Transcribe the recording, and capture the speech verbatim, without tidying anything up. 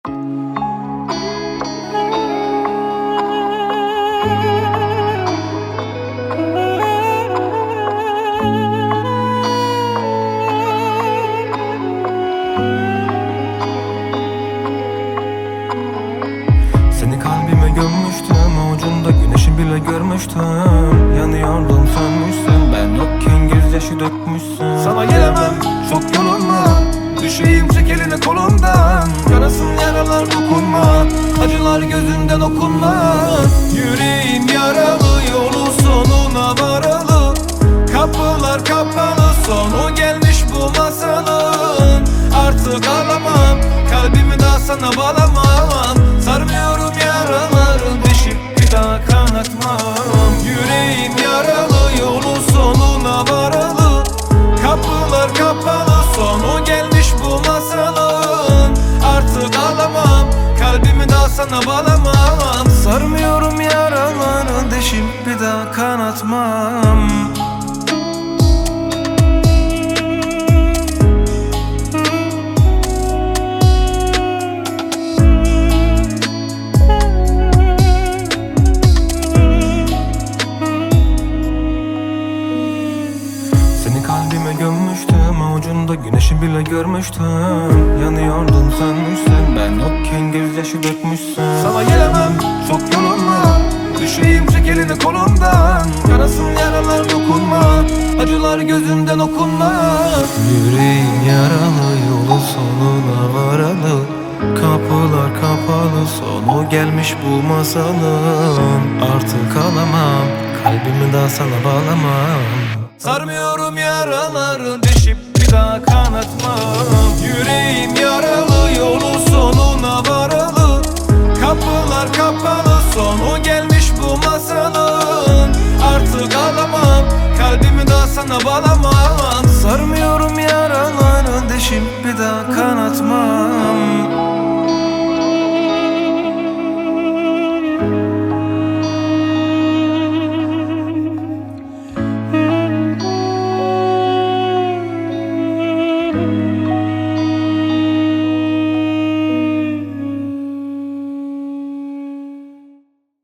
Seni kalbime gömmüştüm, avucunda güneşi bile görmüştüm. Yanıyordun sönmüşsün, ben yokken gözyaşı dökmüşsün. Sana gelemem, çok yolunma. Düşeyim çek elini kolumdan. Yarasın yaralar dokunma. Acılar gözünden okunma. Yüreğim yaralı, yolu sonuna varalı. Kapılar kapalı, sonu gelmiş bu masalın. Artık ağlamam, kalbimi daha sana bağlamam. Sarmıyorum yaraları, deşip bir daha kanatmam. Yüreğim yaralı, yolu sonuna varalı. Kapılar kapalı, sonu gelmiş bu masalın. Artık ağlamam, kalbimi daha sana bağlamam. Sarmıyorum yaraları, deşip bir daha kanatmam. Seni kalbime gömmüştüm, avucunda güneşi bile görmüştüm. Yanıyordun sönmüşsün, ben yokken gözyaşı dökmüşsün. Sana gelemem, çok yolunma. Düşeyim çek elini kolumdan. Yarasın yaralar dokunma. Acılar gözünden okunma. Yüreğim yaralı, yolu sonuna varalı. Kapılar kapalı, sonu gelmiş bu masalın. Artık alamam, kalbimi daha sana bağlamam. Sarmıyorum yaraları, deşip bir daha kanatmam. Yüreğim yaralı, yolu sonuna varalı. Kapılar kapalı, sonu gelmiş bu masalın. Artık ağlamam, kalbimi daha sana bağlamam. Sarmıyorum yaraları, deşip bir daha kanatmam.